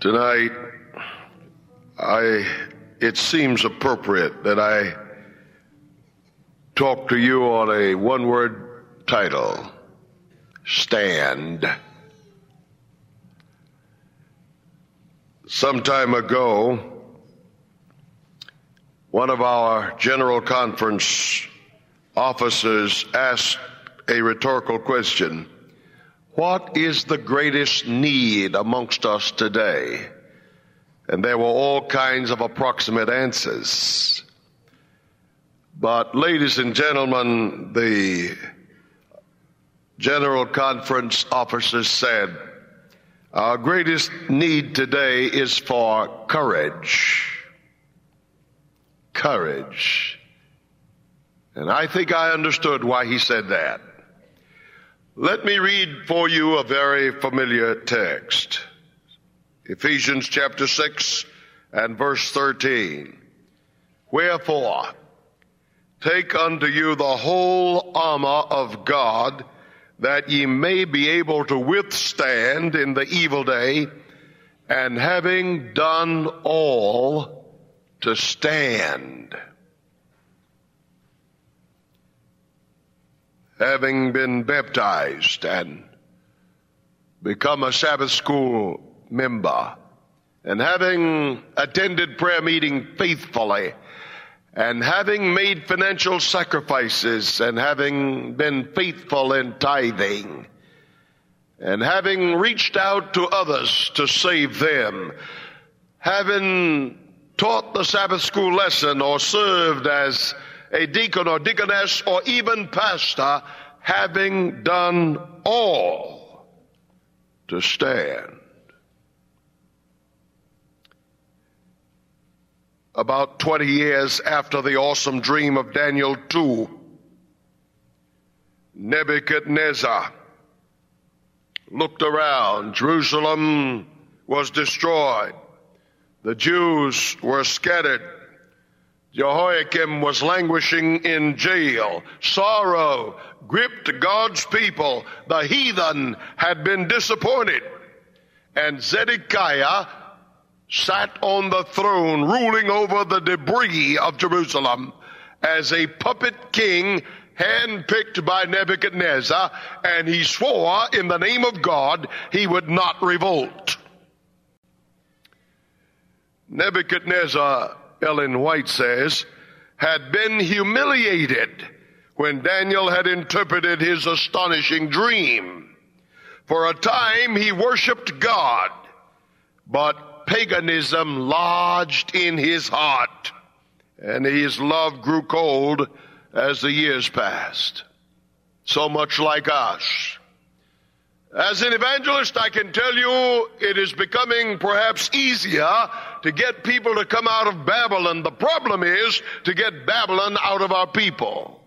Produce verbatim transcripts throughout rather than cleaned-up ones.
Tonight, I it seems appropriate that I talk to you on a one-word title, Stand. Some time ago, one of our General Conference officers asked a rhetorical question: what is the greatest need amongst us today? And there were all kinds of approximate answers. But, ladies and gentlemen, the General Conference officers said, our greatest need today is for courage. Courage. And I think I understood why he said that. Let me read for you a very familiar text. Ephesians chapter six and verse thirteen. Wherefore, take unto you the whole armor of God, that ye may be able to withstand in the evil day, and having done all, to stand. Having been baptized and become a Sabbath school member, and having attended prayer meeting faithfully, and having made financial sacrifices, and having been faithful in tithing, and having reached out to others to save them, having taught the Sabbath school lesson or served as a deacon or deaconess or even pastor, having done all, to stand. About twenty years after the awesome dream of Daniel two, Nebuchadnezzar looked around. Jerusalem was destroyed. The Jews were scattered. Jehoiakim was languishing in jail. Sorrow gripped God's people. The heathen had been disappointed. And Zedekiah sat on the throne, ruling over the debris of Jerusalem as a puppet king handpicked by Nebuchadnezzar, and he swore in the name of God he would not revolt. Nebuchadnezzar, Ellen White says, had been humiliated when Daniel had interpreted his astonishing dream. For a time he worshiped God, but paganism lodged in his heart, and his love grew cold as the years passed. So much like us. As an evangelist, I can tell you it is becoming perhaps easier to get people to come out of Babylon. The problem is to get Babylon out of our people.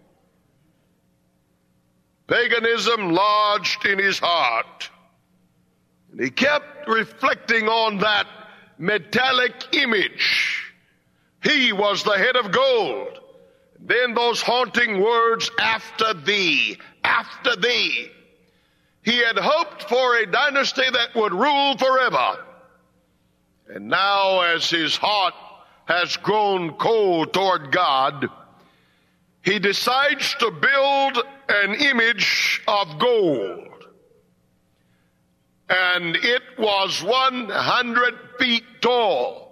Paganism lodged in his heart. And he kept reflecting on that metallic image. He was the head of gold. Then those haunting words, after thee, after thee. He had hoped for a dynasty that would rule forever. And now, as his heart has grown cold toward God, he decides to build an image of gold. And it was one hundred feet tall.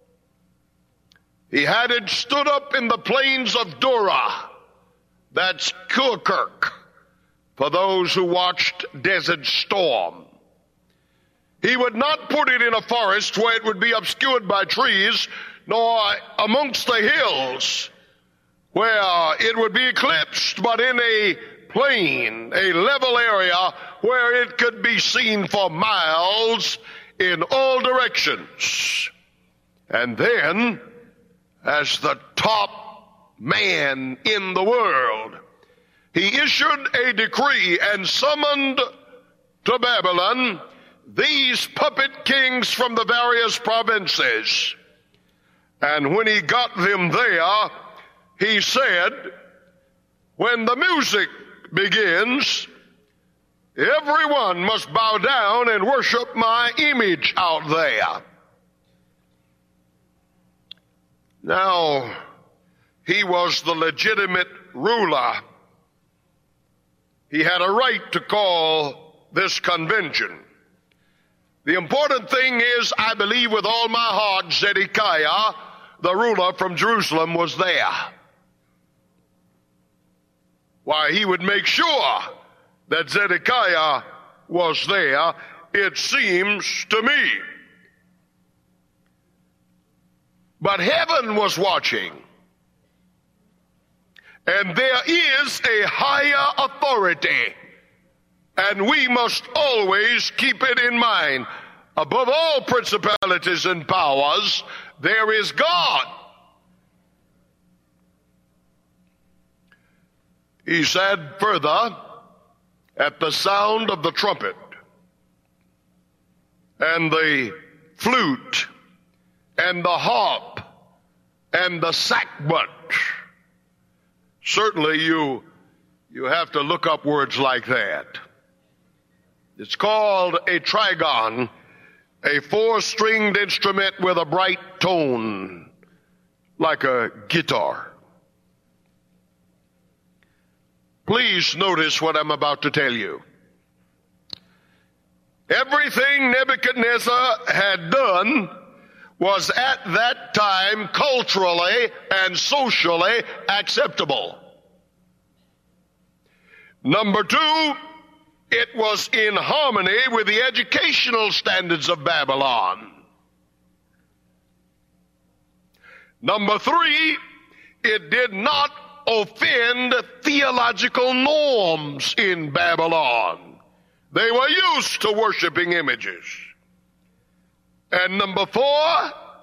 He had it stood up in the plains of Dura. That's Kirkuk, for those who watched Desert Storm. He would not put it in a forest where it would be obscured by trees, nor amongst the hills where it would be eclipsed, but in a plain, a level area where it could be seen for miles in all directions. And then, as the top man in the world, he issued a decree and summoned to Babylon these puppet kings from the various provinces. And when he got them there, he said, when the music begins, everyone must bow down and worship my image out there. Now, he was the legitimate ruler. He had a right to call this convention. The important thing is, I believe with all my heart, Zedekiah, the ruler from Jerusalem, was there. Why, he would make sure that Zedekiah was there, it seems to me. But heaven was watching. And there is a higher authority. And we must always keep it in mind. Above all principalities and powers, there is God. He said further, at the sound of the trumpet and the flute and the harp and the sackbut. Certainly you, you have to look up words like that. It's called a trigon, a four-stringed instrument with a bright tone, like a guitar. Please notice what I'm about to tell you. Everything Nebuchadnezzar had done was at that time culturally and socially acceptable. Number two, it was in harmony with the educational standards of Babylon. Number three, it did not offend theological norms in Babylon. They were used to worshiping images. And number four,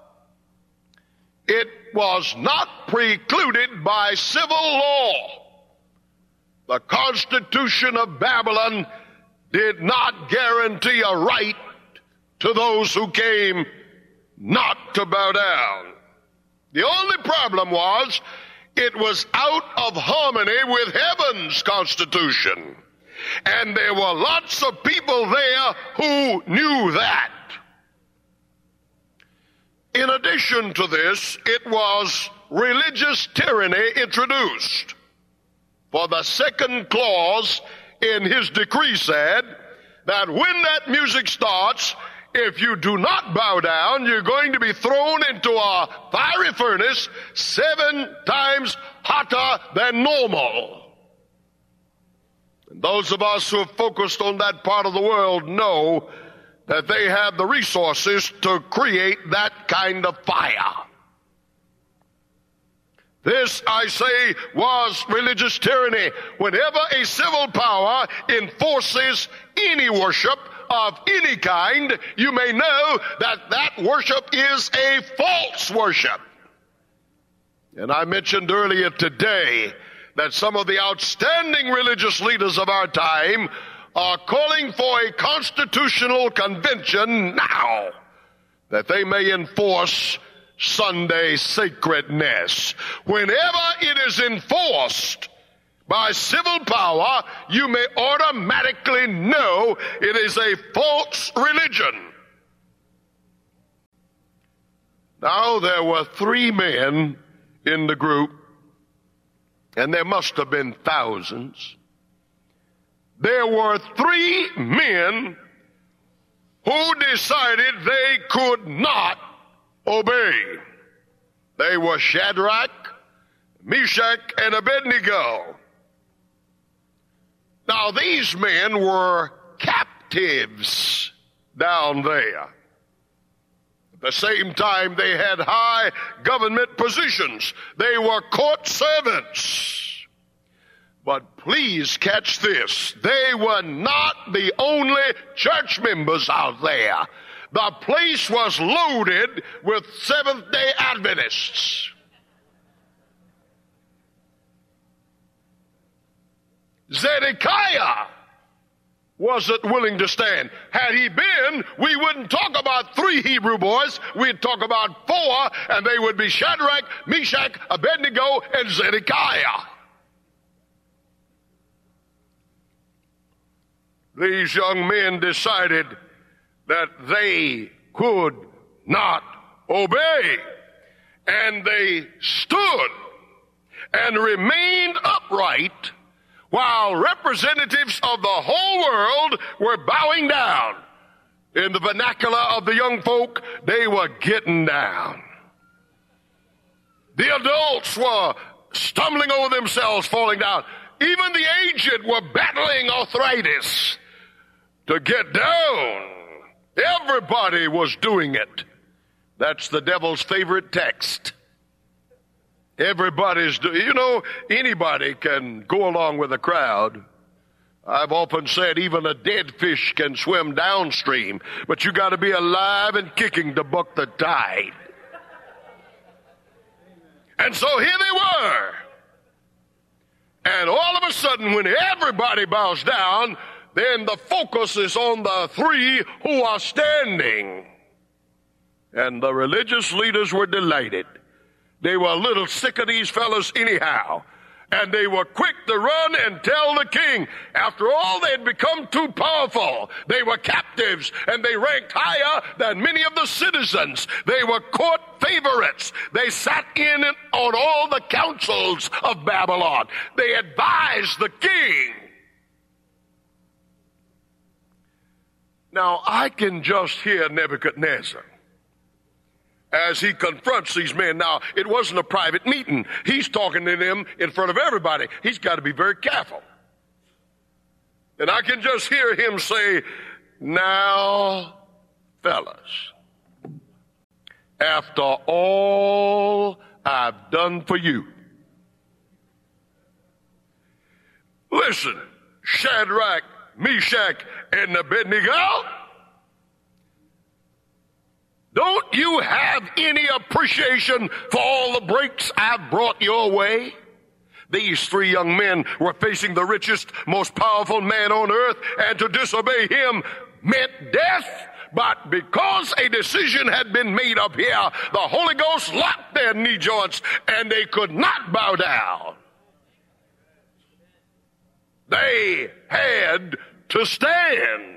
it was not precluded by civil law. The Constitution of Babylon did not guarantee a right to those who came not to bow down. The only problem was it was out of harmony with heaven's constitution. And there were lots of people there who knew that. In addition to this, it was religious tyranny introduced. For the second clause in his decree said that when that music starts, if you do not bow down, you're going to be thrown into a fiery furnace seven times hotter than normal. And those of us who have focused on that part of the world know that they have the resources to create that kind of fire. This, I say, was religious tyranny. Whenever a civil power enforces any worship of any kind, you may know that that worship is a false worship. And I mentioned earlier today that some of the outstanding religious leaders of our time are calling for a constitutional convention now that they may enforce Sunday sacredness. Whenever it is enforced by civil power, you may automatically know it is a false religion. Now, there were three men in the group, and there must have been thousands. There were three men who decided they could not obey. They were Shadrach, Meshach, and Abednego. Now, these men were captives down there. At the same time, they had high government positions. They were court servants. But please catch this. They were not the only church members out there. The place was loaded with Seventh-day Adventists. Zedekiah wasn't willing to stand. Had he been, we wouldn't talk about three Hebrew boys. We'd talk about four, and they would be Shadrach, Meshach, Abednego, and Zedekiah. These young men decided that they could not obey. And they stood and remained upright while representatives of the whole world were bowing down. In the vernacular of the young folk, they were getting down. The adults were stumbling over themselves, falling down. Even the aged were battling arthritis to get down. Everybody was doing it. That's the devil's favorite text. Everybody's doing, you know, anybody can go along with a crowd. I've often said even a dead fish can swim downstream, but you got to be alive and kicking to buck the tide. And so here they were. And all of a sudden, when everybody bows down, then the focus is on the three who are standing. And the religious leaders were delighted. They were a little sick of these fellows anyhow. And they were quick to run and tell the king. After all, they had become too powerful. They were captives, and they ranked higher than many of the citizens. They were court favorites. They sat in on all the councils of Babylon. They advised the king. Now, I can just hear Nebuchadnezzar as he confronts these men. Now, it wasn't a private meeting. He's talking to them in front of everybody. He's got to be very careful. And I can just hear him say, now, fellas, after all I've done for you, listen, Shadrach, Meshach, and Abednego, don't you have any appreciation for all the breaks I've brought your way? These three young men were facing the richest, most powerful man on earth, and to disobey him meant death. But because a decision had been made up here, the Holy Ghost locked their knee joints, and they could not bow down. They had to stand.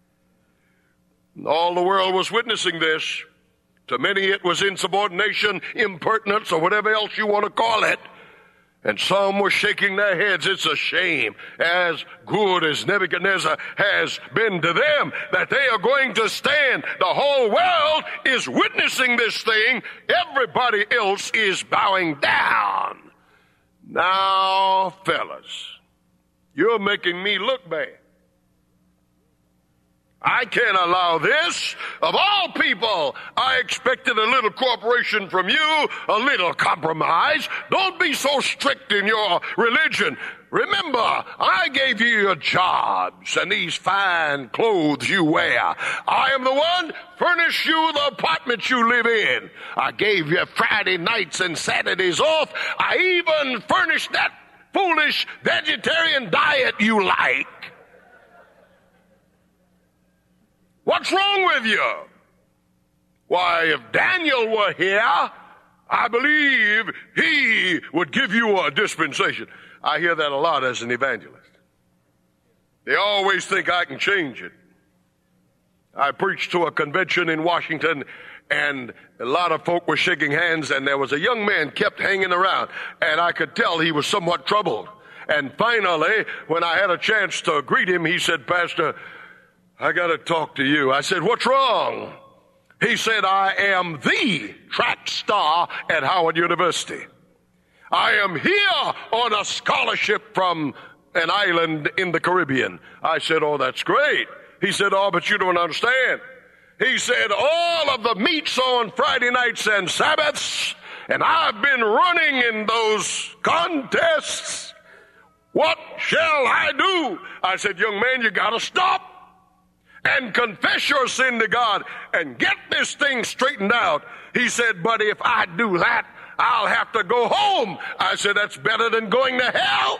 All the world was witnessing this. To many it was insubordination, impertinence, or whatever else you want to call it. And some were shaking their heads. It's a shame, as good as Nebuchadnezzar has been to them, that they are going to stand. The whole world is witnessing this thing. Everybody else is bowing down. Now, fellas, you're making me look bad. I can't allow this. Of all people, I expected a little cooperation from you, a little compromise. Don't be so strict in your religion. Remember, I gave you your jobs and these fine clothes you wear. I am the one furnish you the apartments you live in. I gave you Friday nights and Saturdays off. I even furnished that foolish vegetarian diet you like. What's wrong with you? Why, if Daniel were here, I believe he would give you a dispensation. I hear that a lot as an evangelist. They always think I can change it. I preached to a convention in Washington, and a lot of folk were shaking hands, and there was a young man kept hanging around, and I could tell he was somewhat troubled. And finally, when I had a chance to greet him, he said, Pastor, I got to talk to you. I said, what's wrong? He said, I am the track star at Howard University. I am here on a scholarship from an island in the Caribbean. I said, oh, that's great. He said, oh, but you don't understand. He said, all of the meets on Friday nights and Sabbaths, and I've been running in those contests. What shall I do? I said, young man, you got to stop and confess your sin to God and get this thing straightened out. He said, but if I do that, I'll have to go home. I said, that's better than going to hell.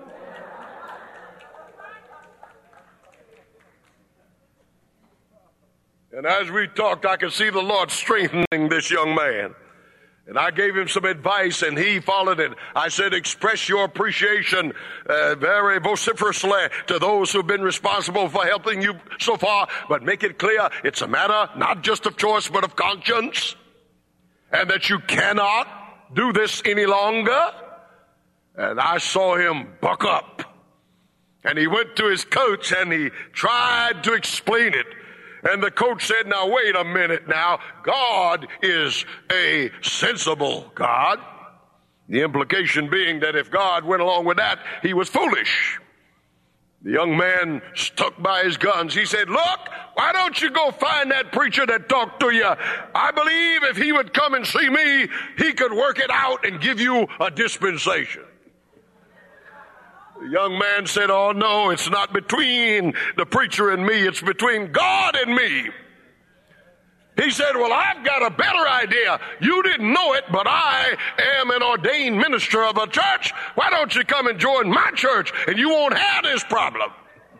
And as we talked, I could see the Lord strengthening this young man. And I gave him some advice, and he followed it. I said, express your appreciation uh, very vociferously to those who've been responsible for helping you so far, but make it clear it's a matter not just of choice, but of conscience. and that you cannot do this any longer? And I saw him buck up. And he went to his coach and he tried to explain it. And the coach said, now wait a minute now. God is a sensible God. The implication being that if God went along with that, he was foolish. The young man stuck by his guns. He said, look, why don't you go find that preacher that talked to you? I believe if he would come and see me, he could work it out and give you a dispensation. The young man said, oh no, it's not between the preacher and me, it's between God and me. He said, well, I've got a better idea. You didn't know it, but I am an ordained minister of a church. Why don't you come and join my church and you won't have this problem?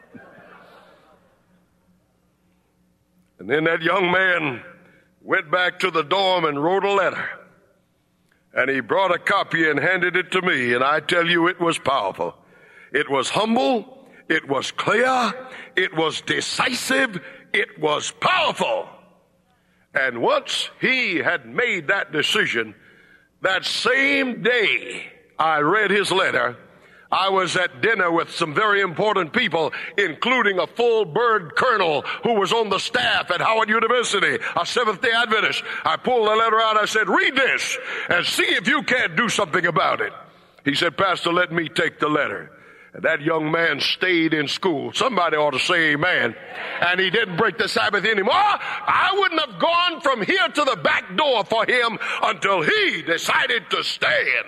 And then that young man went back to the dorm and wrote a letter. And he brought a copy and handed it to me. And I tell you, it was powerful. It was humble, it was clear, it was decisive, it was powerful. And once he had made that decision, that same day I read his letter, I was at dinner with some very important people, including a full bird colonel who was on the staff at Howard University, a Seventh-day Adventist. I pulled the letter out, I said, read this and see if you can't do something about it. He said, Pastor, let me take the letter. And that young man stayed in school. Somebody ought to say amen. And he didn't break the Sabbath anymore. I wouldn't have gone from here to the back door for him until he decided to stand.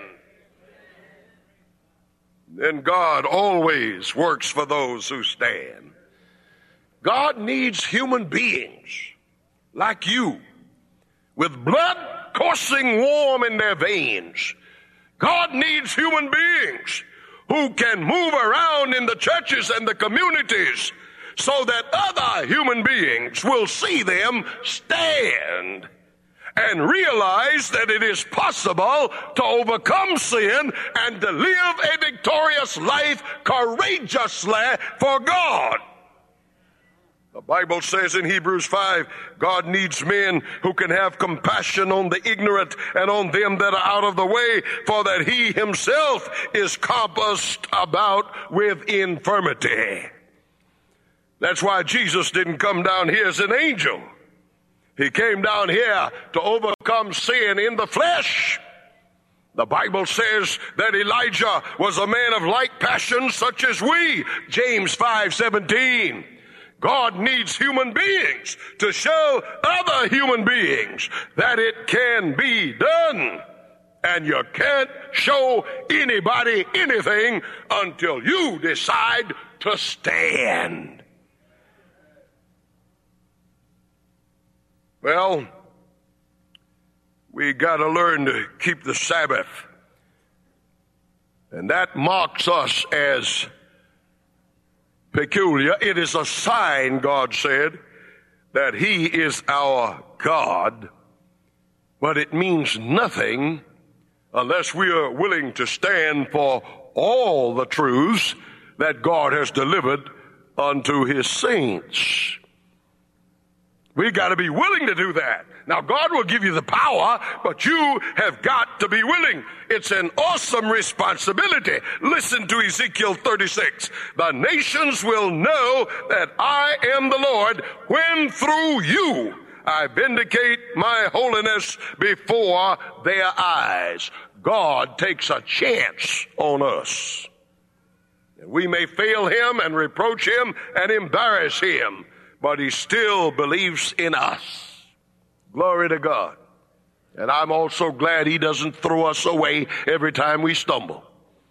Then God always works for those who stand. God needs human beings like you with blood coursing warm in their veins. God needs human beings who can move around in the churches and the communities so that other human beings will see them stand and realize that it is possible to overcome sin and to live a victorious life courageously for God. The Bible says in Hebrews five, God needs men who can have compassion on the ignorant and on them that are out of the way, for that he himself is compassed about with infirmity. That's why Jesus didn't come down here as an angel. He came down here to overcome sin in the flesh. The Bible says that Elijah was a man of like passions such as we, James five seventeen. God needs human beings to show other human beings that it can be done. And you can't show anybody anything until you decide to stand. Well, we got to learn to keep the Sabbath. And that marks us as peculiar. It is a sign, God said, that he is our God, but it means nothing unless we are willing to stand for all the truths that God has delivered unto his saints. We got to be willing to do that. Now, God will give you the power, but you have got to be willing. It's an awesome responsibility. Listen to Ezekiel thirty-six. The nations will know that I am the Lord when through you I vindicate my holiness before their eyes. God takes a chance on us. We may fail him and reproach him and embarrass him, but he still believes in us. Glory to God. And I'm also glad he doesn't throw us away every time we stumble.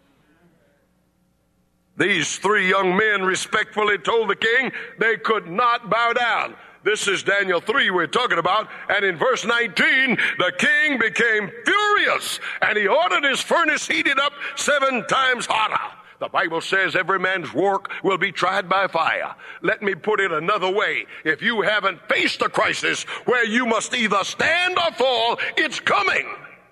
These three young men respectfully told the king they could not bow down. This is Daniel three we're talking about. And in verse nineteen, the king became furious and he ordered his furnace heated up seven times hotter. The Bible says every man's work will be tried by fire. Let me put it another way. If you haven't faced a crisis where you must either stand or fall, it's coming.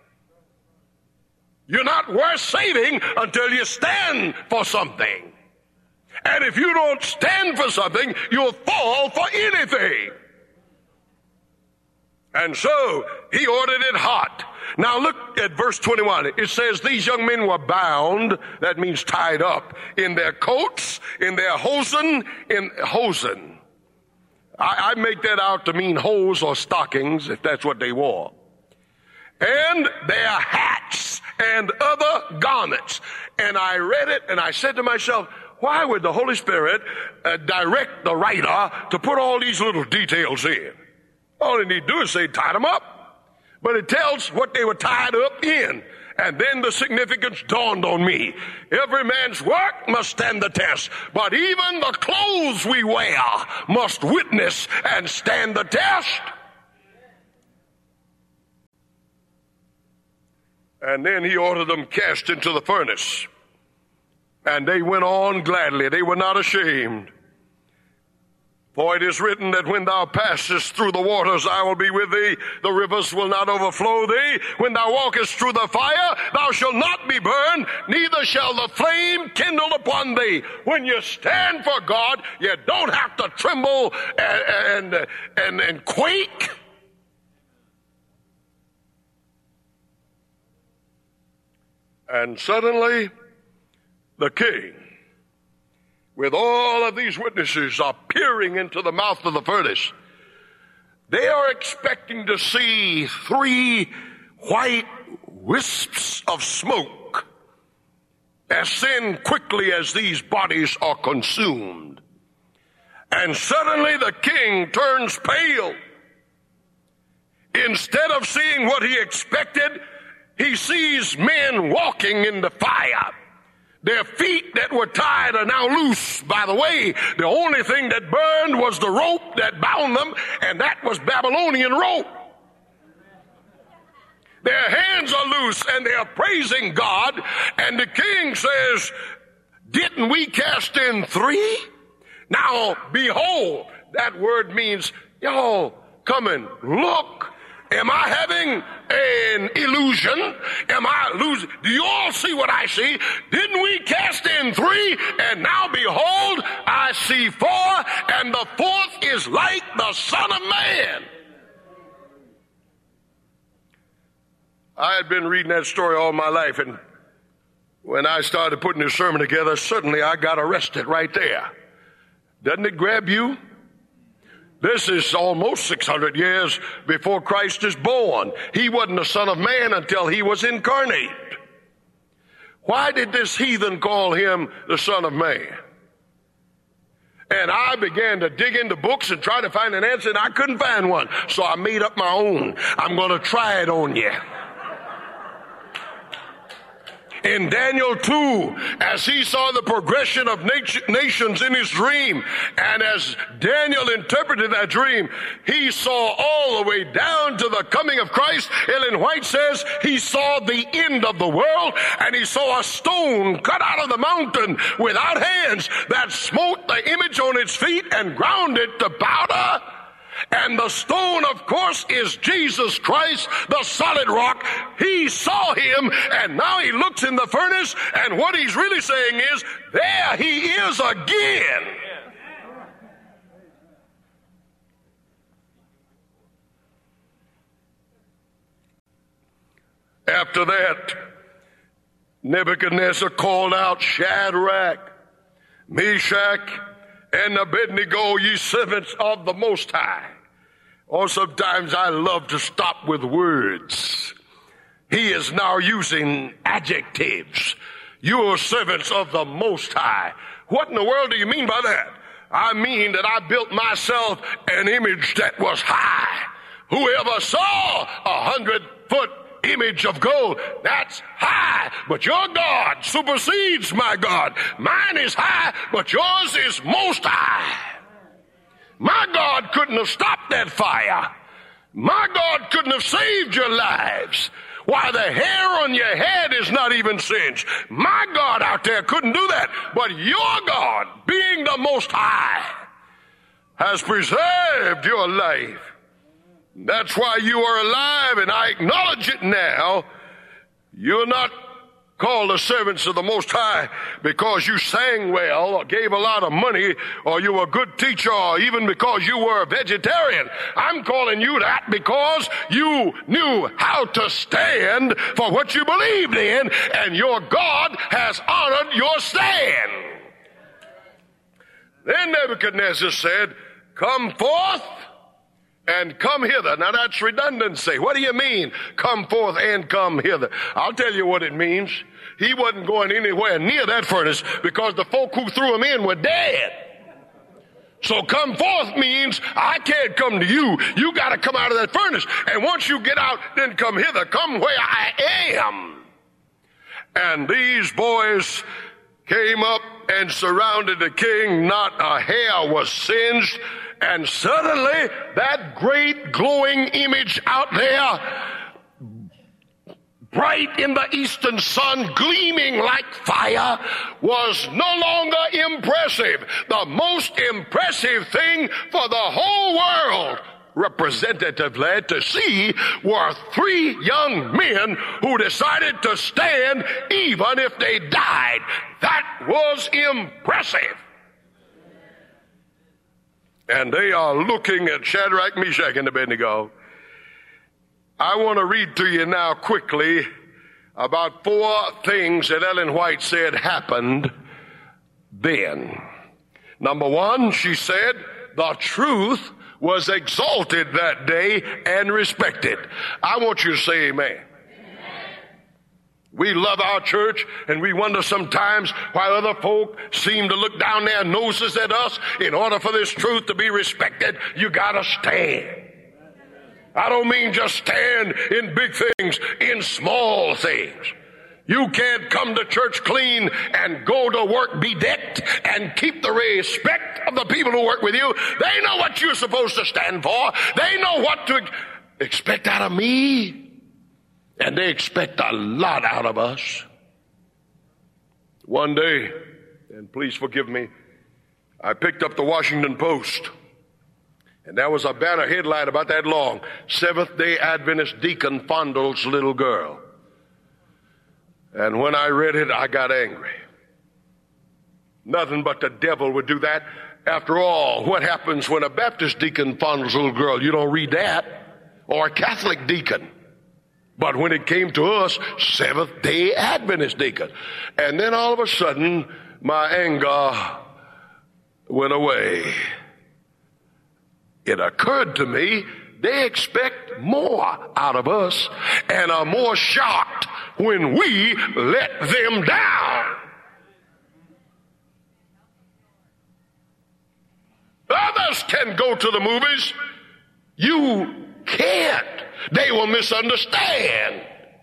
You're not worth saving until you stand for something. And if you don't stand for something, you'll fall for anything. And so he ordered it hot. Now look at verse twenty-one. It says these young men were bound, that means tied up, in their coats, in their hosen, in hosen. I, I make that out to mean hose or stockings, if that's what they wore. And their hats and other garments. And I read it and I said to myself, why would the Holy Spirit uh, direct the writer to put all these little details in? All they need to do is say, tie them up. But it tells what they were tied up in. And then the significance dawned on me. Every man's work must stand the test. But even the clothes we wear must witness and stand the test. And then he ordered them cast into the furnace. And they went on gladly. They were not ashamed. For it is written that when thou passest through the waters, I will be with thee. The rivers will not overflow thee. When thou walkest through the fire, thou shalt not be burned, neither shall the flame kindle upon thee. When you stand for God, you don't have to tremble and, and, and, and quake. And suddenly, the king, with all of these witnesses, are peering into the mouth of the furnace. They are expecting to see three white wisps of smoke ascend quickly as these bodies are consumed. And suddenly the king turns pale. Instead of seeing what he expected, he sees men walking in the fire. Their feet that were tied are now loose. By the way, the only thing that burned was the rope that bound them, and that was Babylonian rope. Their hands are loose, and they are praising God. And the king says, didn't we cast in three? Now, behold, that word means, y'all, come and look. Am I having an illusion? Am I losing? Do you all see what I see? Didn't we cast in three? And now behold, I see four, and the fourth is like the Son of Man. I had been reading that story all my life, and when I started putting this sermon together, suddenly I got arrested right there. Doesn't it grab you? This is almost six hundred years before Christ is born. He wasn't the Son of Man until he was incarnate. Why did this heathen call him the Son of Man? And I began to dig into books and try to find an answer, and I couldn't find one. So I made up my own. I'm going to try it on you. In Daniel two, as he saw the progression of nations in his dream, and as Daniel interpreted that dream, he saw all the way down to the coming of Christ. Ellen White says he saw the end of the world, and he saw a stone cut out of the mountain without hands that smote the image on its feet and ground it to powder. And the stone, of course, is Jesus Christ, the solid rock. He saw him, and now he looks in the furnace, and what he's really saying is, there he is again. After that, Nebuchadnezzar called out, Shadrach, Meshach, and Abednego, ye servants of the Most High. Or sometimes I love to stop with words. He is now using adjectives. You are servants of the Most High. What in the world do you mean by that? I mean that I built myself an image that was high. Whoever saw a hundred foot image of gold, that's high, but your God supersedes my God. Mine is high, but yours is most high. My God couldn't have stopped that fire. My God couldn't have saved your lives. Why, the hair on your head is not even singed. My God out there couldn't do that, but your God, being the most high, has preserved your life. That's why you are alive, and I acknowledge it now. You're not called the servants of the Most High because you sang well or gave a lot of money or you were a good teacher or even because you were a vegetarian. I'm calling you that because you knew how to stand for what you believed in, and your God has honored your stand. Then Nebuchadnezzar said, come forth and come hither. Now that's redundancy. What do you mean, come forth and come hither? I'll tell you what it means. He wasn't going anywhere near that furnace because the folk who threw him in were dead. So come forth means I can't come to you. You got to come out of that furnace. And once you get out, then come hither. Come where I am. And these boys came up and surrounded the king. Not a hair was singed. And suddenly, that great glowing image out there, bright in the eastern sun, gleaming like fire, was no longer impressive. The most impressive thing for the whole world, representatively, to see were three young men who decided to stand even if they died. That was impressive. And they are looking at Shadrach, Meshach, and Abednego. I want to read to you now quickly about four things that Ellen White said happened then. Number one, she said, the truth was exalted that day and respected. I want you to say amen. We love our church, and we wonder sometimes why other folk seem to look down their noses at us. In order for this truth to be respected, you gotta stand. I don't mean just stand in big things, in small things. You can't come to church clean and go to work bedecked and keep the respect of the people who work with you. They know what you're supposed to stand for. They know what to expect out of me. And they expect a lot out of us. One day, and please forgive me, I picked up the Washington Post, and there was a banner headline about that long. Seventh-day Adventist Deacon fondles little girl. And when I read it, I got angry. Nothing but the devil would do that. After all, what happens when a Baptist deacon fondles a little girl? You don't read that. Or a Catholic deacon. But when it came to us, Seventh-day Adventist deacon. And then all of a sudden, my anger went away. It occurred to me, they expect more out of us and are more shocked when we let them down. Others can go to the movies. You can't. They will misunderstand.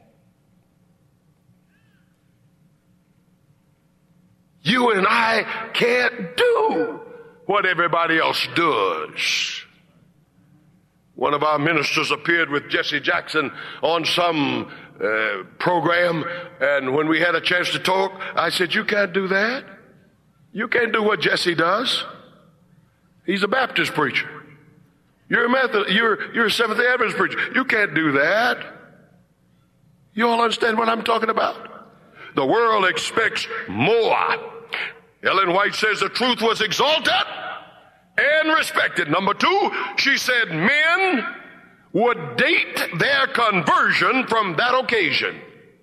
You and I can't do what everybody else does. One of our ministers appeared with Jesse Jackson on some uh, program, and when we had a chance to talk, I said, you can't do that. You can't do what Jesse does. He's a Baptist preacher. You're a Methodist, you're, you're a Seventh-day Adventist preacher. You can't do that. You all understand what I'm talking about? The world expects more. Ellen White says the truth was exalted and respected. Number two, she said men would date their conversion from that occasion.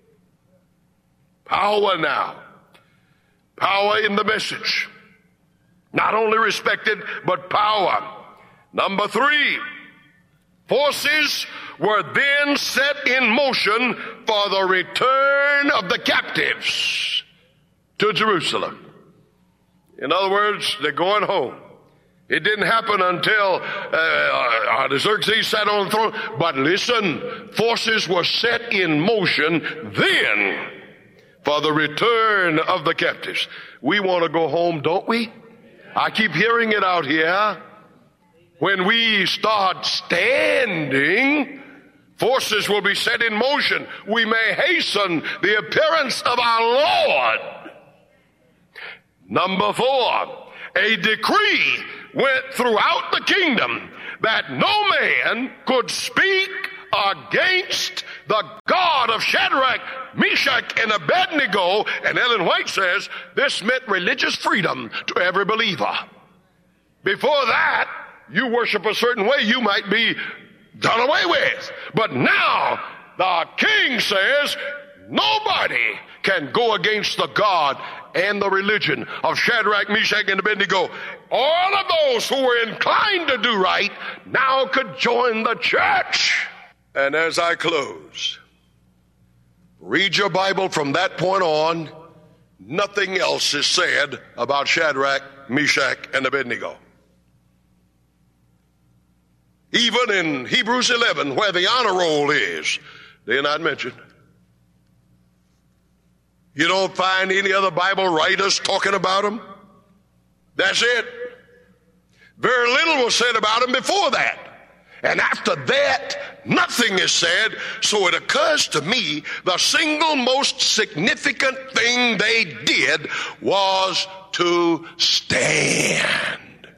Power now. Power in the message. Not only respected, but power. Number three, forces were then set in motion for the return of the captives to Jerusalem. In other words, they're going home. It didn't happen until uh, Artaxerxes sat on the throne. But listen, forces were set in motion then for the return of the captives. We want to go home, don't we? I keep hearing it out here. When we start standing, forces will be set in motion. We may hasten the appearance of our Lord. Number four, a decree went throughout the kingdom that no man could speak against the God of Shadrach, Meshach, and Abednego. And Ellen White says this meant religious freedom to every believer. Before that, you worship a certain way, you might be done away with. But now, the king says, nobody can go against the God and the religion of Shadrach, Meshach, and Abednego. All of those who were inclined to do right now could join the church. And as I close, read your Bible from that point on. Nothing else is said about Shadrach, Meshach, and Abednego. Even in Hebrews eleven, where the honor roll is, they're not mentioned. You don't find any other Bible writers talking about them. That's it. Very little was said about them before that. And after that, nothing is said. So it occurs to me the single most significant thing they did was to stand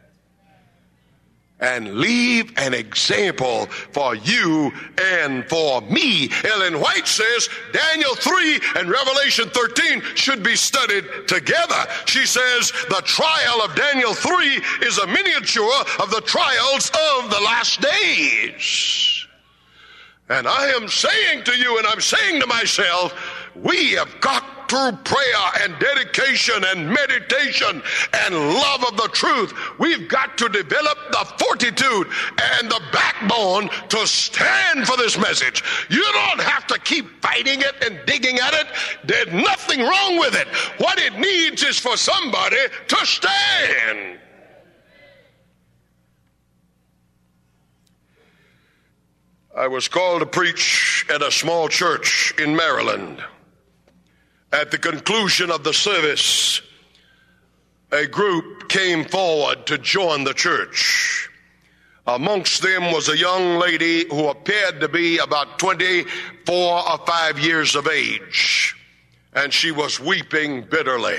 and leave an example for you and for me. Ellen White says Daniel three and Revelation thirteen should be studied together. She says the trial of Daniel three is a miniature of the trials of the last days. And I am saying to you, and I'm saying to myself, we have got through prayer and dedication and meditation and love of the truth, we've got to develop the fortitude and the backbone to stand for this message. You don't have to keep fighting it and digging at it. There's nothing wrong with it. What it needs is for somebody to stand. I was called to preach at a small church in Maryland. At the conclusion of the service, a group came forward to join the church. Amongst them was a young lady who appeared to be about twenty-four or five years of age, and she was weeping bitterly.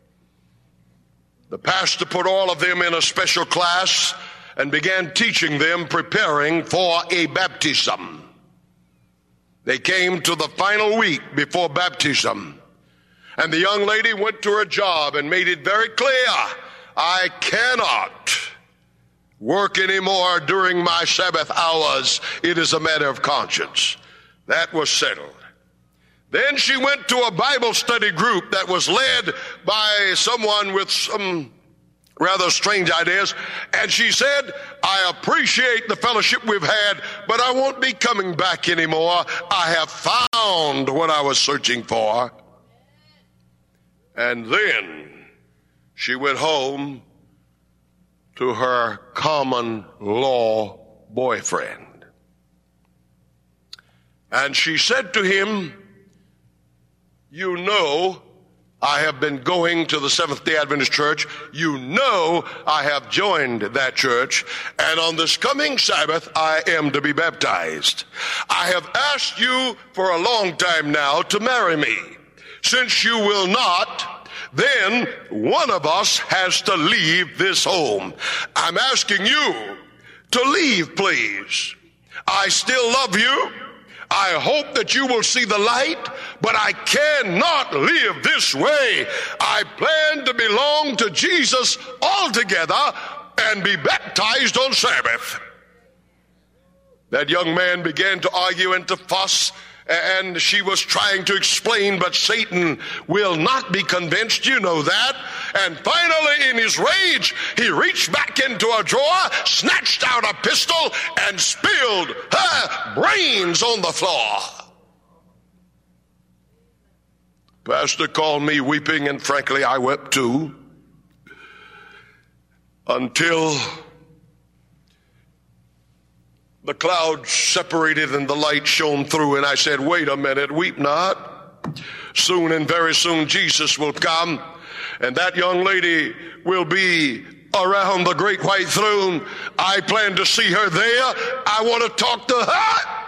The pastor put all of them in a special class and began teaching them, preparing for a baptism. They came to the final week before baptism. And the young lady went to her job and made it very clear, I cannot work anymore during my Sabbath hours. It is a matter of conscience. That was settled. Then she went to a Bible study group that was led by someone with some rather strange ideas. And she said, I appreciate the fellowship we've had, but I won't be coming back anymore. I have found what I was searching for. And then she went home to her common law boyfriend. And she said to him, you know, I have been going to the Seventh-day Adventist Church. You know I have joined that church. And on this coming Sabbath, I am to be baptized. I have asked you for a long time now to marry me. Since you will not, then one of us has to leave this home. I'm asking you to leave, please. I still love you. I hope that you will see the light, but I cannot live this way. I plan to belong to Jesus altogether and be baptized on Sabbath. That young man began to argue and to fuss, and she was trying to explain, but Satan will not be convinced, you know that. And finally, in his rage, he reached back into a drawer, snatched out a pistol, and spilled her brains on the floor. Pastor called me weeping, and frankly, I wept too, until the clouds separated and the light shone through, and I said, wait a minute, weep not. Soon and very soon Jesus will come, and that young lady will be around the great white throne. I plan to see her there. I want to talk to her.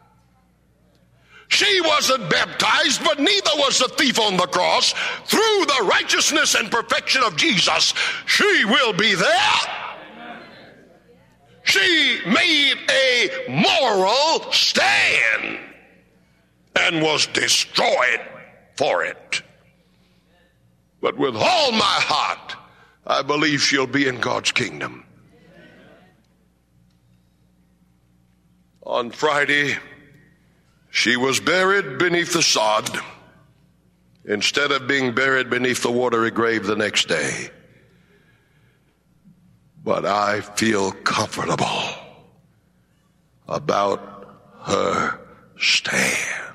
She wasn't baptized, but neither was the thief on the cross. Through the righteousness and perfection of Jesus, she will be there. She made a moral stand. and was destroyed for it. But with all my heart, I believe she'll be in God's kingdom. On Friday, she was buried beneath the sod instead of being buried beneath the watery grave the next day. But I feel comfortable about her stand.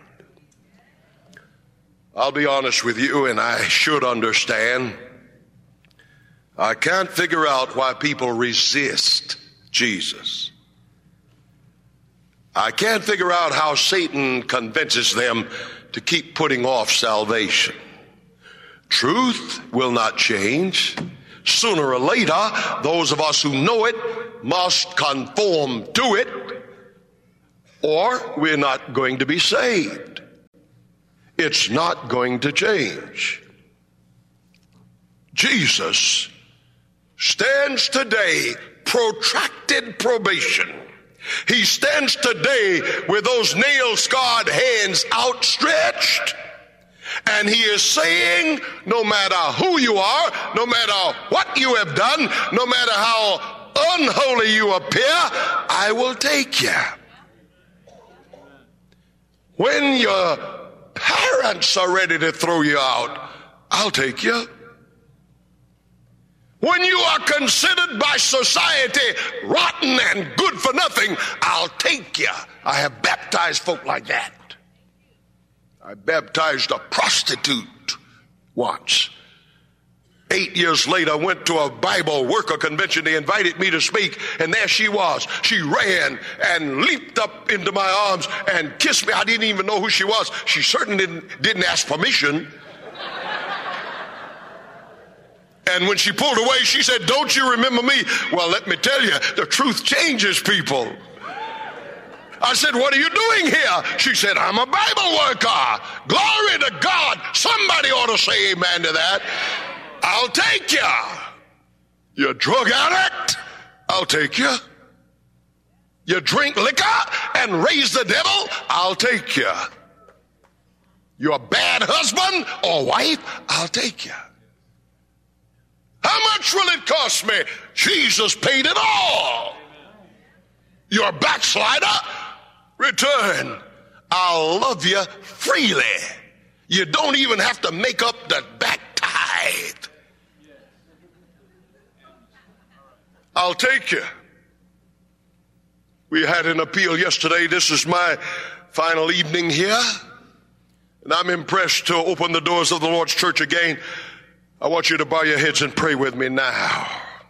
I'll be honest with you, and I should understand. I can't figure out why people resist Jesus. I can't figure out how Satan convinces them to keep putting off salvation. Truth will not change. Sooner or later, those of us who know it must conform to it, or we're not going to be saved. It's not going to change. Jesus stands today protracted probation. He stands today with those nail-scarred hands outstretched, and he is saying, no matter who you are, no matter what you have done, no matter how unholy you appear, I will take you. When your parents are ready to throw you out, I'll take you. When you are considered by society rotten and good for nothing, I'll take you. I have baptized folk like that. I baptized a prostitute once. Eight years later, I went to a Bible worker convention. They invited me to speak, and there she was. She ran and leaped up into my arms and kissed me. I didn't even know who she was. She certainly didn't, didn't ask permission. And when she pulled away, she said, "Don't you remember me?" Well, let me tell you, the truth changes people. I said, "What are you doing here?" She said, "I'm a Bible worker." Glory to God. Somebody ought to say amen to that. I'll take you. You're a drug addict? I'll take you. You drink liquor and raise the devil? I'll take you. You're a bad husband or wife? I'll take you. How much will it cost me? Jesus paid it all. You're a backslider? Return. I'll love you freely. You don't even have to make up the back tithe. I'll take you. We had an appeal yesterday. This is my final evening here, and I'm impressed to open the doors of the Lord's church again. I want you to bow your heads and pray with me now.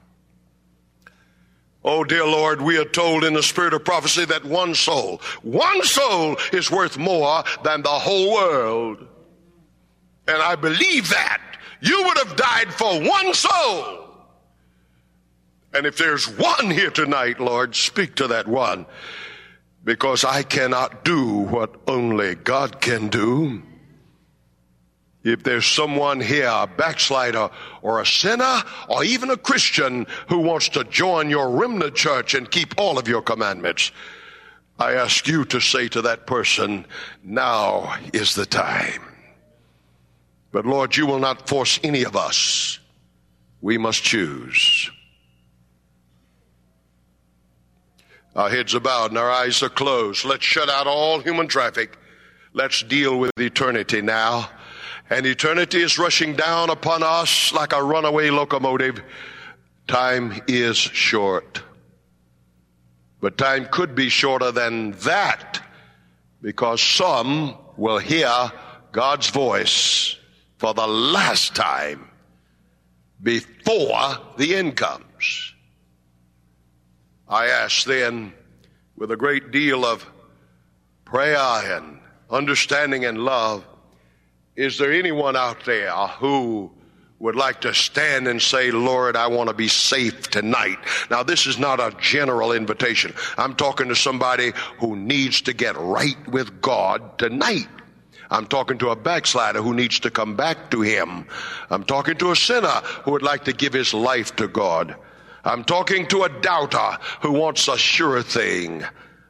Oh, dear Lord, we are told in the spirit of prophecy that one soul, one soul is worth more than the whole world. And I believe that. You would have died for one soul. And if there's one here tonight, Lord, speak to that one, because I cannot do what only God can do. If there's someone here, a backslider or a sinner or even a Christian who wants to join your remnant church and keep all of your commandments, I ask you to say to that person, now is the time. But Lord, you will not force any of us. We must choose. Our heads are bowed and our eyes are closed. Let's shut out all human traffic. Let's deal with eternity now. And eternity is rushing down upon us like a runaway locomotive. Time is short. But time could be shorter than that, because some will hear God's voice for the last time before the end comes. I ask then, with a great deal of prayer and understanding and love, is there anyone out there who would like to stand and say, Lord, I want to be safe tonight? Now, this is not a general invitation. I'm talking to somebody who needs to get right with God tonight. I'm talking to a backslider who needs to come back to him. I'm talking to a sinner who would like to give his life to God. I'm talking to a doubter who wants a sure thing.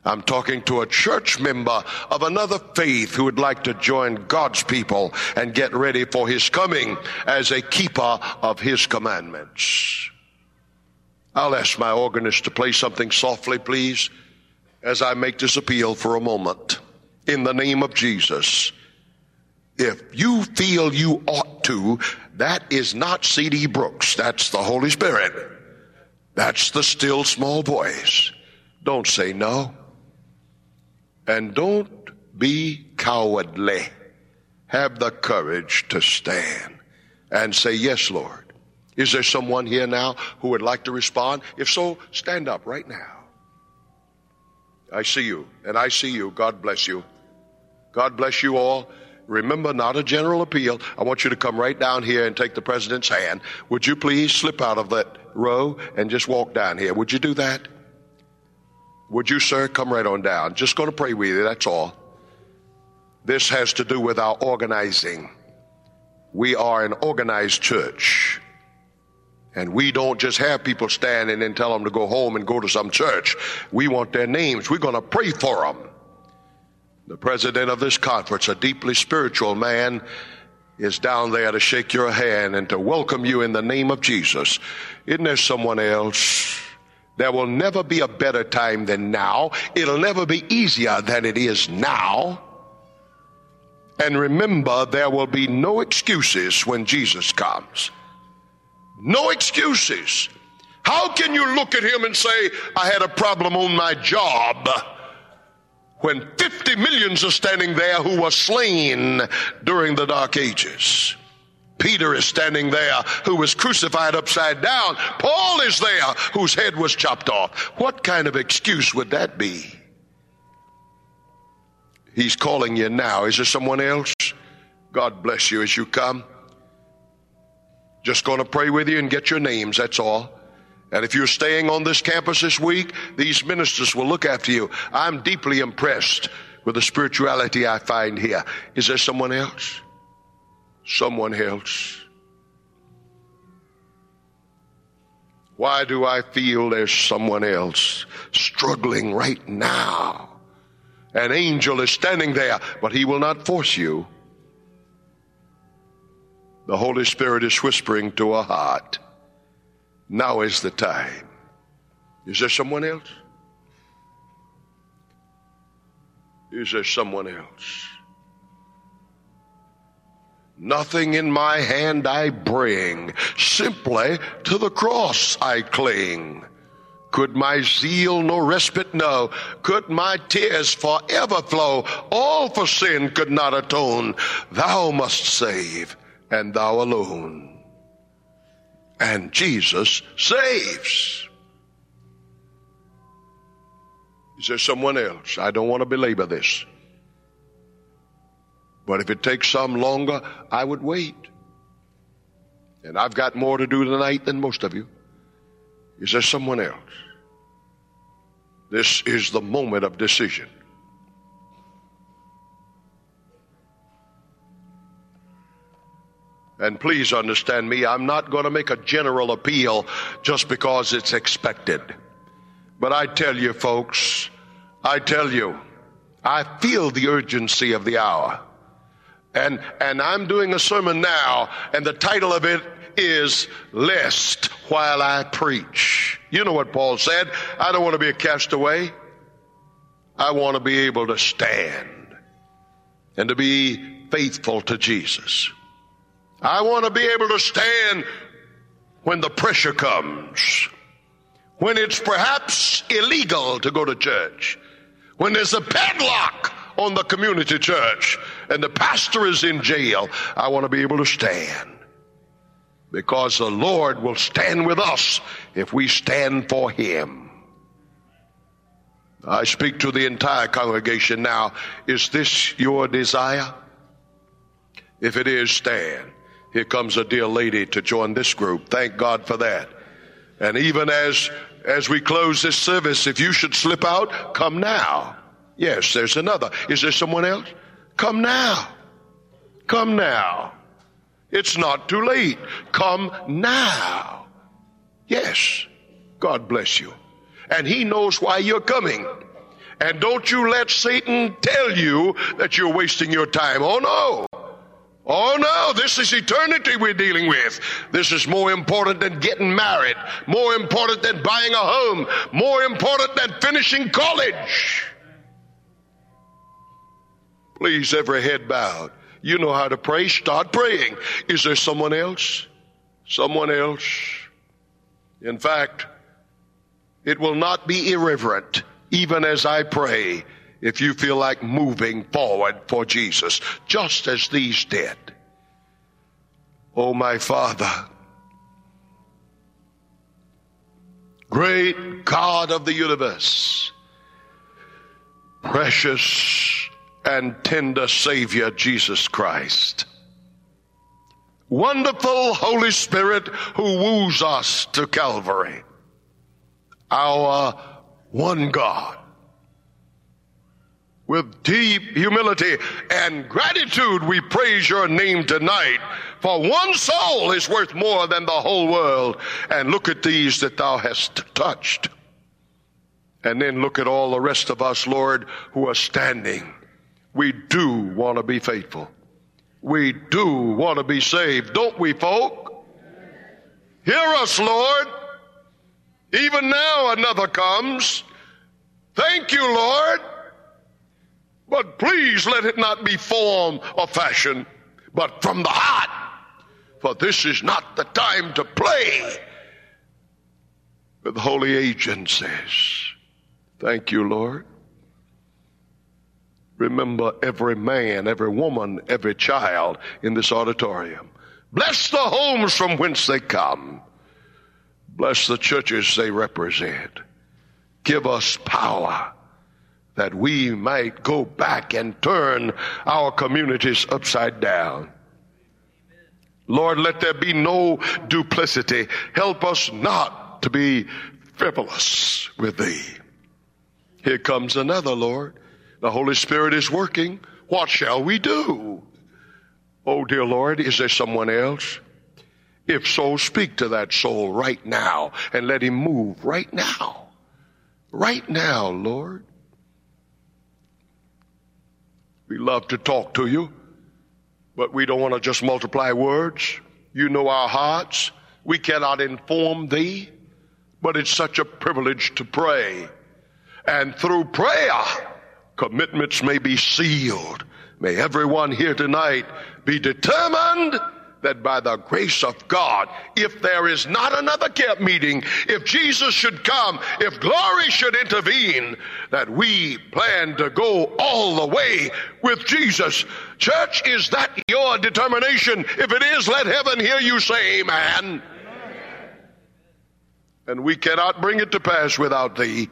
I'm talking to a church member of another faith who would like to join God's people and get ready for his coming as a keeper of his commandments. I'll ask my organist to play something softly, please, as I make this appeal for a moment. In the name of Jesus, if you feel you ought to, that is not C D Brooks. That's the Holy Spirit. That's the still small voice. Don't say no. And don't be cowardly. Have the courage to stand and say, yes, Lord. Is there someone here now who would like to respond? If so, stand up right now. I see you, and I see you. God bless you. God bless you all. Remember, not a general appeal. I want you to come right down here and take the president's hand. Would you please slip out of that row and just walk down here? Would you do that? Would you, sir, come right on down? Just going to pray with you, that's all. This has to do with our organizing. We are an organized church. And we don't just have people stand and then tell them to go home and go to some church. We want their names. We're going to pray for them. The president of this conference, a deeply spiritual man, is down there to shake your hand and to welcome you in the name of Jesus. Isn't there someone else? There will never be a better time than now. It'll never be easier than it is now. And remember, there will be no excuses when Jesus comes. No excuses. How can you look at him and say, I had a problem on my job, when fifty millions are standing there who were slain during the Dark Ages? Peter is standing there who was crucified upside down. Paul is there whose head was chopped off. What kind of excuse would that be? He's calling you now. Is there someone else? God bless you as you come. Just going to pray with you and get your names, that's all. And if you're staying on this campus this week, these ministers will look after you. I'm deeply impressed with the spirituality I find here. Is there someone else? Someone else. Why do I feel there's someone else struggling right now? An angel is standing there, but he will not force you. The Holy Spirit is whispering to a heart. Now is the time. Is there someone else? Is there someone else? Nothing in my hand I bring, simply to the cross I cling. Could my zeal no respite know? Could my tears forever flow? All for sin could not atone. Thou must save, and thou alone. And Jesus saves. Is there someone else? I don't want to belabor this. But if it takes some longer, I would wait. And I've got more to do tonight than most of you. Is there someone else? This is the moment of decision. And please understand me, I'm not going to make a general appeal just because it's expected. But I tell you, folks, I tell you, I feel the urgency of the hour. And and I'm doing a sermon now, and the title of it is Lest While I Preach. You know what Paul said. I don't want to be a castaway. I want to be able to stand and to be faithful to Jesus. I want to be able to stand when the pressure comes, when it's perhaps illegal to go to church, when there's a padlock on the community church and the pastor is in jail. I want to be able to stand, because the Lord will stand with us if we stand for him. I speak to the entire congregation now. Is this your desire? If it is, stand. Here comes a dear lady to join this group. Thank God for that. And even as as we close this service, if you should slip out, come now. Yes, there's another. Is there someone else? Come now. Come now. It's not too late. Come now. Yes. God bless you. And he knows why you're coming. And don't you let Satan tell you that you're wasting your time. Oh no. Oh no, this is eternity we're dealing with. This is more important than getting married, more important than buying a home, more important than finishing college. Please, every head bowed. You know how to pray. Start praying. Is there someone else? Someone else? In fact, it will not be irreverent, even as I pray, if you feel like moving forward for Jesus, just as these did. Oh, my Father, great God of the universe, precious and tender Savior Jesus Christ, wonderful Holy Spirit who woos us to Calvary, our one God, with deep humility and gratitude we praise your name tonight, for one soul is worth more than the whole world. And look at these that thou hast touched. And then look at all the rest of us, Lord, who are standing. We do want to be faithful. We do want to be saved, don't we, folk? Hear us, Lord. Even now another comes. Thank you, Lord. But please let it not be form or fashion, but from the heart. For this is not the time to play with holy agencies. Thank you, Lord. Remember every man, every woman, every child in this auditorium. Bless the homes from whence they come. Bless the churches they represent. Give us power that we might go back and turn our communities upside down. Lord, let there be no duplicity. Help us not to be frivolous with thee. Here comes another, Lord. The Holy Spirit is working. What shall we do? Oh, dear Lord, is there someone else? If so, speak to that soul right now and let him move right now. Right now, Lord. We love to talk to you, but we don't want to just multiply words. You know our hearts. We cannot inform thee, but it's such a privilege to pray. And through prayer, commitments may be sealed. May everyone here tonight be determined that by the grace of God, if there is not another camp meeting, if Jesus should come, if glory should intervene, that we plan to go all the way with Jesus. Church, is that your determination? If it is, let heaven hear you say amen. Amen. And we cannot bring it to pass without thee.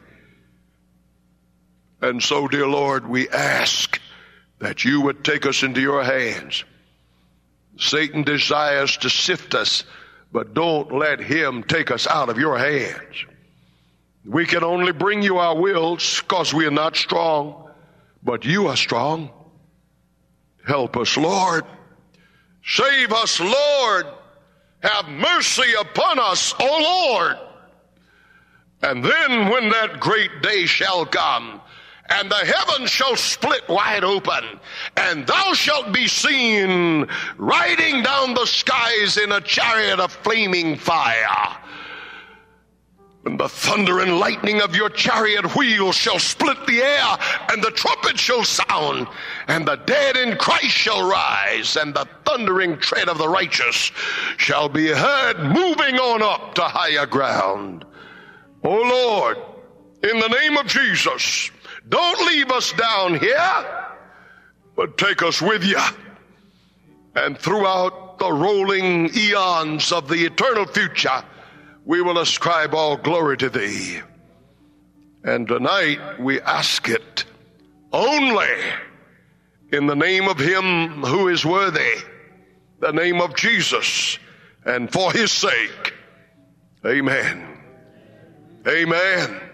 And so, dear Lord, we ask that you would take us into your hands. Satan desires to sift us, but don't let him take us out of your hands. We can only bring you our wills because we are not strong, but you are strong. Help us, Lord. Save us, Lord. Have mercy upon us, O Lord. And then when that great day shall come, and the heavens shall split wide open, and thou shalt be seen riding down the skies in a chariot of flaming fire. And the thunder and lightning of your chariot wheels shall split the air, and the trumpet shall sound, and the dead in Christ shall rise, and the thundering tread of the righteous shall be heard moving on up to higher ground. O Lord, in the name of Jesus, don't leave us down here, but take us with you. And throughout the rolling eons of the eternal future, we will ascribe all glory to thee. And tonight we ask it only in the name of him who is worthy, the name of Jesus, and for his sake. Amen. Amen.